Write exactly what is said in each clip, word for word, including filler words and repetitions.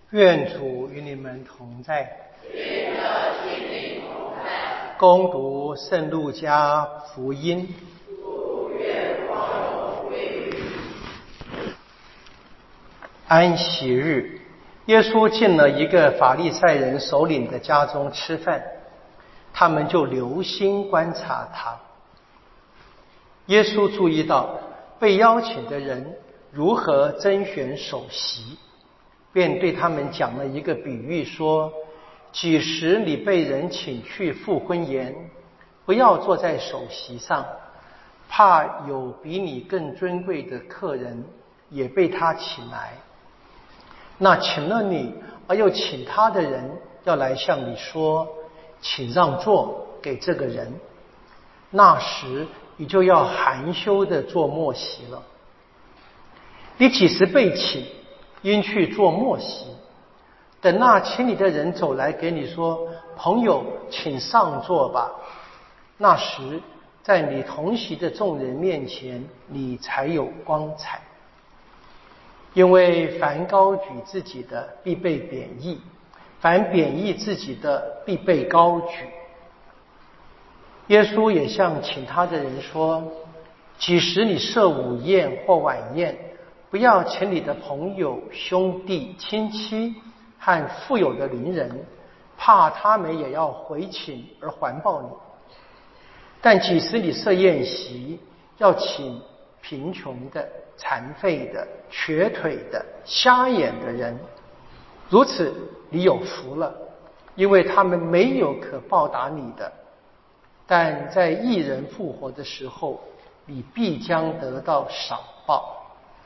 愿主与你们同在。 与你的心灵同在。 恭读圣路加福音。 主愿光荣归于你。 安息日，耶稣进了一个法利赛人首领的家中吃饭，他们就留心观察他。耶稣注意到被邀请的人如何甄选首席，便对他们讲了一个比喻，说：几时你被人请去赴婚宴，不要坐在首席上，怕有比你更尊贵的客人也被他请来。那请了你而又请他的人要来向你说：请让座给这个人，那时你就要含羞地做末席了。你几时被请，应去做末席，等那请你的人走来给你说：朋友，请上座吧，那时在你同席的众人面前，你才有光彩。因为凡高举自己的，必被贬义；凡贬义自己的，必被高举。耶稣也向请他的人说：几时你设午宴或晚宴，不要请你的朋友、兄弟、亲戚和富有的邻人，怕他们也要回请而环抱你。但几时你设宴席，要请贫穷的、残废的、瘸腿的、瞎眼的人，如此你有福了，因为他们没有可报答你的。但在义人复活的时候，你必将得到赏报。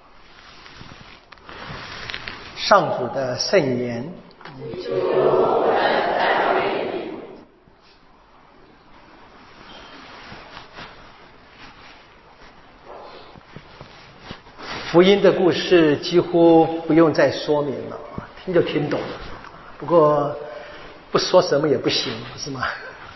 上主的圣言。福音的故事几乎不用再说明了，听就听懂了。不过不说什么也不行，是吗？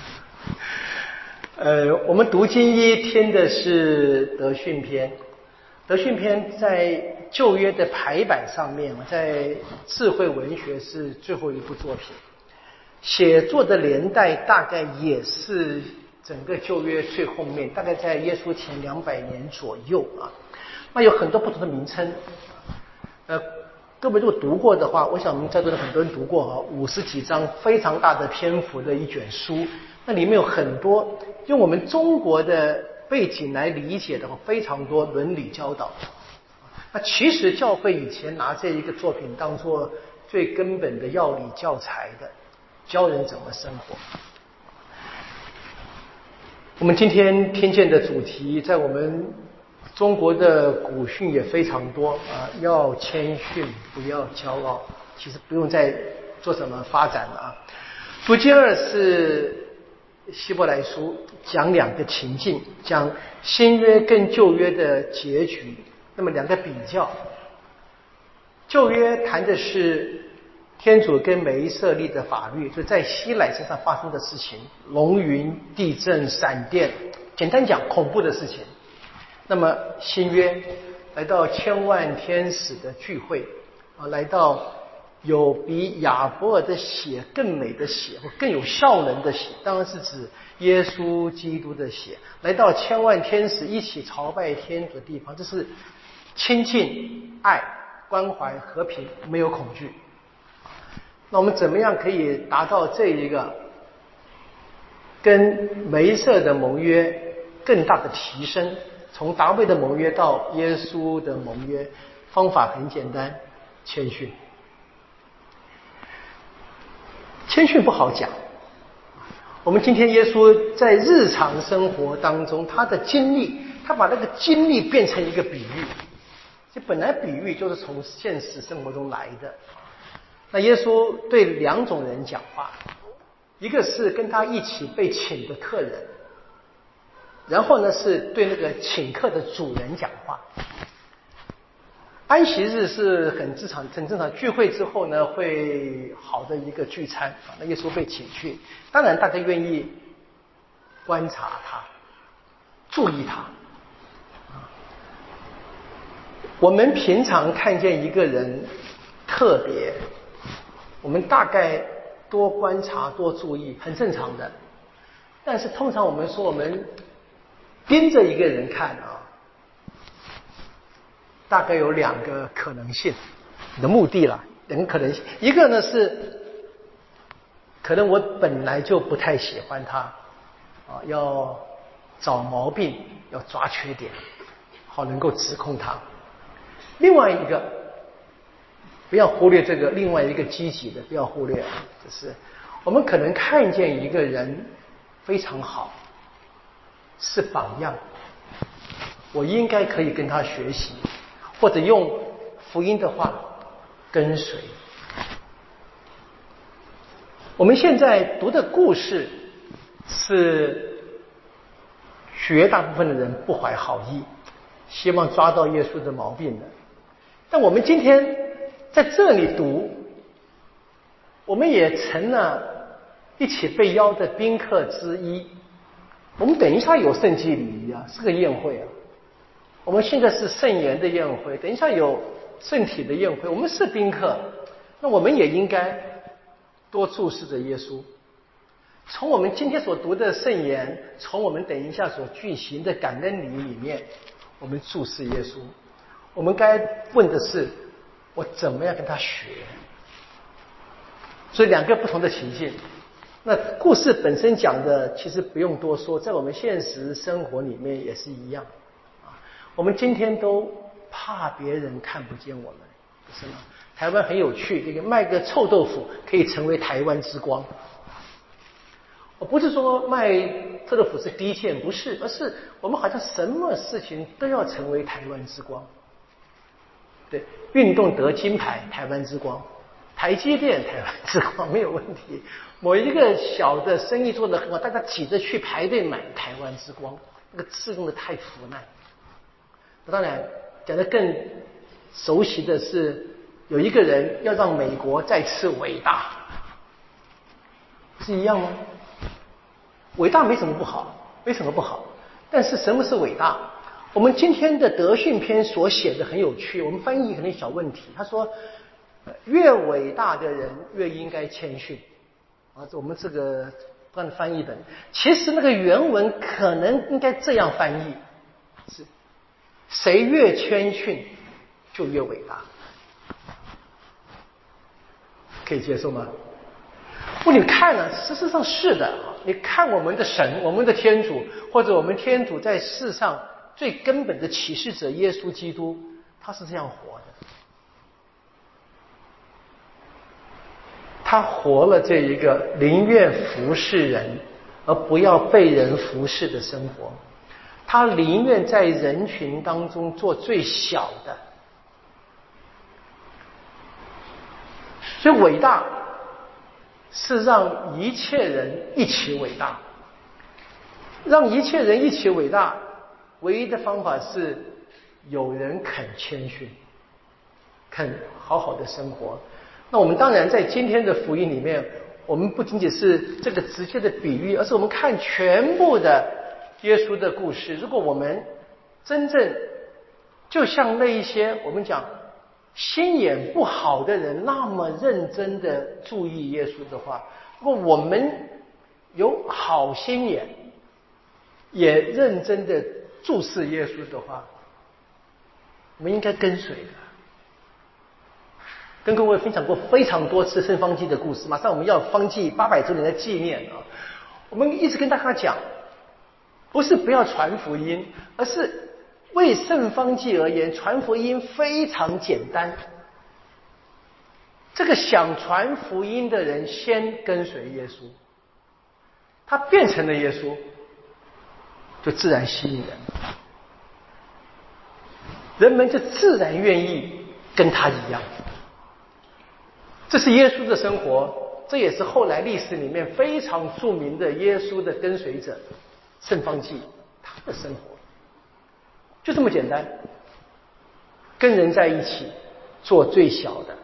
呃，我们读经一听的是德训篇。德训篇在旧约的排版上面，在智慧文学是最后一部作品，写作的年代大概也是整个旧约最后面，大概在耶稣前两百年左右啊。那有很多不同的名称，呃，各位如果读过的话，我想我们在座的很多人读过啊，五十几章非常大的篇幅的一卷书，那里面有很多用我们中国的背景来理解的话，非常多伦理教导。那其实教会以前拿这一个作品当作最根本的要理教材的，教人怎么生活。我们今天听见的主题，在我们中国的古训也非常多啊，要谦逊，不要骄傲。其实不用再做什么发展了啊。读经二是希伯来书，讲两个情境，讲新约跟旧约的结局，那么两个比较。旧约谈的是天主跟梅瑟立的法律，就在西乃身上发生的事情，龙云、地震、闪电，简单讲恐怖的事情。那么新约来到千万天使的聚会啊，来到有比亚伯尔的血更美的血，或更有效能的血，当然是指耶稣基督的血，来到千万天使一起朝拜天主的地方，这是亲近、爱、关怀、和平，没有恐惧。那我们怎么样可以达到这一个跟梅瑟的盟约更大的提升？从达味的盟约到耶稣的盟约，方法很简单，谦逊。谦逊不好讲。我们今天耶稣在日常生活当中，他的经历，他把那个经历变成一个比喻。这本来比喻就是从现实生活中来的。那耶稣对两种人讲话，一个是跟他一起被请的客人，然后呢是对那个请客的主人讲话。安息日是很正常很正常，聚会之后呢会好的一个聚餐啊，那耶稣被请去，当然大家愿意观察他，注意他。我们平常看见一个人特别， 我们大概多观察、多注意，很正常的。但是通常我们说，我们盯着一个人看啊，大概有两个可能性，你的目的啦，两个可能性。一个呢是，可能我本来就不太喜欢他，啊，要找毛病，要抓缺点，好能够指控他。另外一个，不要忽略这个，另外一个积极的，不要忽略，就是我们可能看见一个人非常好，是榜样，我应该可以跟他学习，或者用福音的话跟随。我们现在读的故事是绝大部分的人不怀好意，希望抓到耶稣的毛病的。但我们今天在这里读，我们也成了一起被邀的宾客之一。我们等一下有圣祭礼仪啊，是个宴会啊。我们现在是圣言的宴会，等一下有圣体的宴会，我们是宾客，那我们也应该多注视着耶稣。从我们今天所读的圣言，从我们等一下所举行的感恩礼里面，我们注视耶稣。我们该问的是，我怎么样跟他学？所以两个不同的情境。那故事本身讲的其实不用多说，在我们现实生活里面也是一样啊。我们今天都怕别人看不见我们，不是吗？台湾很有趣，这个卖个臭豆腐可以成为台湾之光。我不是说卖臭豆腐是低贱，不是，而是我们好像什么事情都要成为台湾之光。对，运动得金牌，台湾之光；台积电，台湾之光，没有问题。某一个小的生意做得很好，大家挤着去排队买，台湾之光，那个字用的太腐烂。当然，讲得更熟悉的是，有一个人要让美国再次伟大，是一样吗？伟大没什么不好，没什么不好。但是什么是伟大？我们今天的德训篇所写的很有趣，我们翻译可能小问题。他说，越伟大的人越应该谦逊。啊，我们这个不按翻译本，其实那个原文可能应该这样翻译：是谁越谦逊，就越伟大。可以接受吗？不，你看了，事实上是的。你看我们的神，我们的天主，或者我们天主在世上最根本的启示者耶稣基督，他是这样活的。他活了这一个宁愿服侍人，而不要被人服侍的生活。他宁愿在人群当中做最小的。所以伟大是让一切人一起伟大，让一切人一起伟大，唯一的方法是有人肯谦逊，肯好好的生活。那我们当然在今天的福音里面，我们不仅仅是这个直接的比喻，而是我们看全部的耶稣的故事。如果我们真正就像那一些我们讲心眼不好的人那么认真的注意耶稣的话，如果我们有好心眼，也认真的注视耶稣的话，我们应该跟随的。跟各位分享过非常多次圣方济的故事，马上我们要方济八百周年的纪念啊！我们一直跟大家讲，不是不要传福音，而是为圣方济而言，传福音非常简单。这个想传福音的人先跟随耶稣，他变成了耶稣，就自然吸引人，人们就自然愿意跟他一样。这是耶稣的生活，这也是后来历史里面非常著名的耶稣的跟随者圣方济他的生活，就这么简单，跟人在一起做最小的。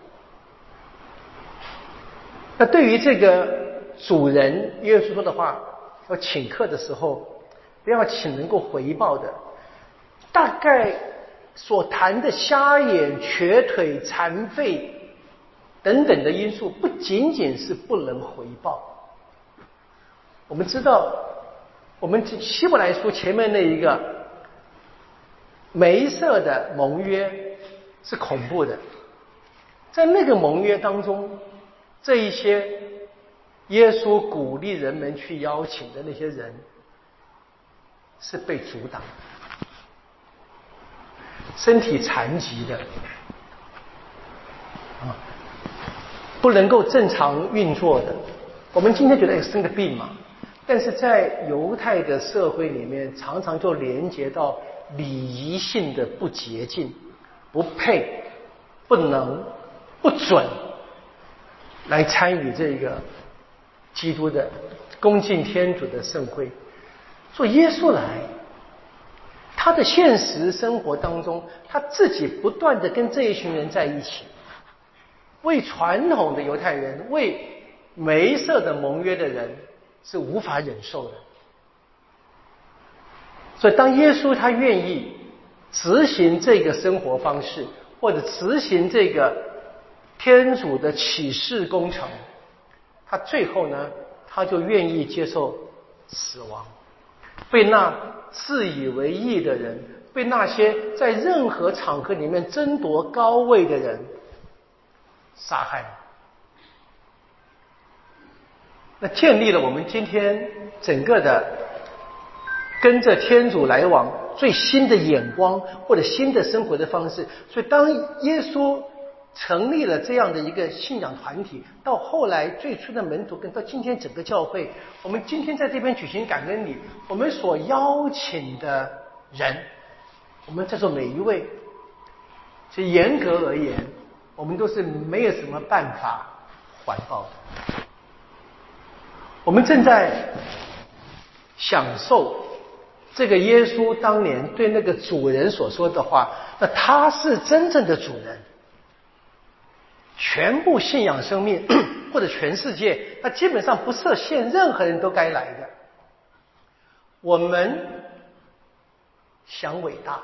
那对于这个主人，耶稣说的话，要请客的时候，不要请能够回报的。大概所谈的瞎眼、瘸腿、残废， 等等的因素，不仅仅是不能回报。我们知道，我们希伯来书前面那一个梅瑟的盟约是恐怖的，在那个盟约当中，这一些耶稣鼓励人们去邀请的那些人是被阻挡的，身体残疾的啊，不能够正常运作的。我们今天觉得生个病嘛，但是在犹太的社会里面，常常就连接到礼仪性的不洁净、不配、不能、不准来参与这个基督的恭敬天主的盛会。所以耶稣来，他的现实生活当中，他自己不断的跟这一群人在一起，为传统的犹太人，为梅瑟的盟约的人是无法忍受的。所以当耶稣他愿意执行这个生活方式，或者执行这个天主的启示工程，他最后呢，他就愿意接受死亡，被那自以为义的人，被那些在任何场合里面争夺高位的人杀害。那建立了我们今天整个的跟着天主来往最新的眼光或者新的生活的方式。所以当耶稣成立了这样的一个信仰团体，到后来最初的门徒，跟到今天整个教会，我们今天在这边举行感恩礼，我们所邀请的人，我们在座每一位，其实严格而言，我们都是没有什么办法还报的。我们正在享受这个耶稣当年对那个主人所说的话，那他是真正的主人，全部信仰生命或者全世界，他基本上不设限，任何人都该来的。我们想伟大，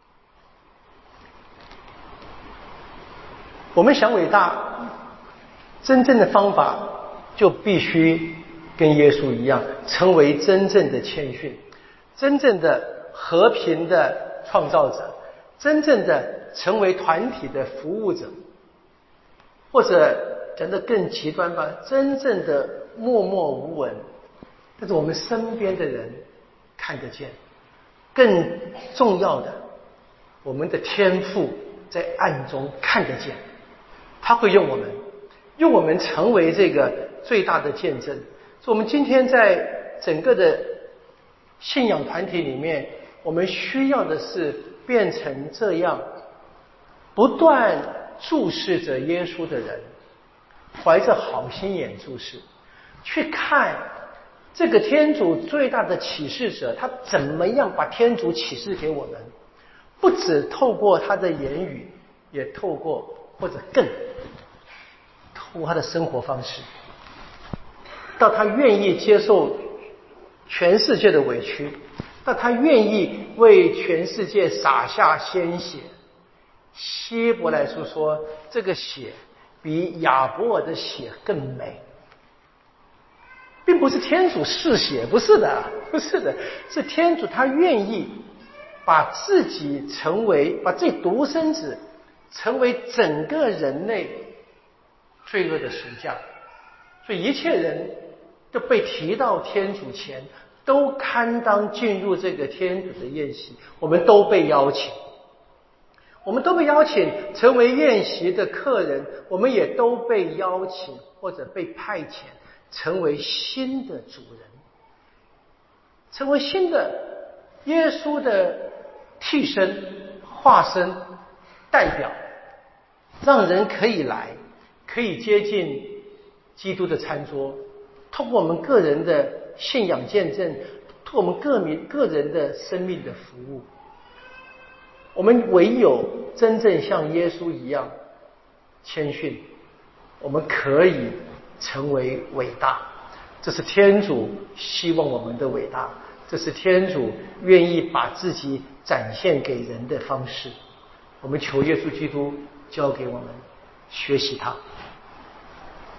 我们想伟大，真正的方法就必须跟耶稣一样，成为真正的谦逊，真正的和平的创造者，真正的成为团体的服务者，或者讲得更极端吧，真正的默默无闻，但是我们身边的人看得见。更重要的，我们的天父在暗中看得见，他会用我们，用我们成为这个最大的见证。所以我们今天在整个的信仰团体里面，我们需要的是变成这样不断注视着耶稣的人，怀着好心眼注视，去看这个天主最大的启示者，他怎么样把天主启示给我们，不只透过他的言语，也透过或者更透过他的生活方式，到他愿意接受全世界的委屈，到他愿意为全世界洒下鲜血。希伯来书说，这个血比亚伯尔的血更美，并不是天主嗜血，不是的，不是的，是天主他愿意把自己成为，把这独生子成为整个人类罪恶的赎价。所以一切人都被提到天主前，都堪当进入这个天主的宴席，我们都被邀请，我们都被邀请成为宴席的客人，我们也都被邀请或者被派遣成为新的主人，成为新的耶稣的替身、化身、代表，让人可以来，可以接近基督的餐桌，通过我们个人的信仰见证，通过我们个民个人的生命的服务，我们唯有真正像耶稣一样谦逊，我们可以成为伟大。这是天主希望我们的伟大，这是天主愿意把自己展现给人的方式。我们求耶稣基督教给我们，学习他。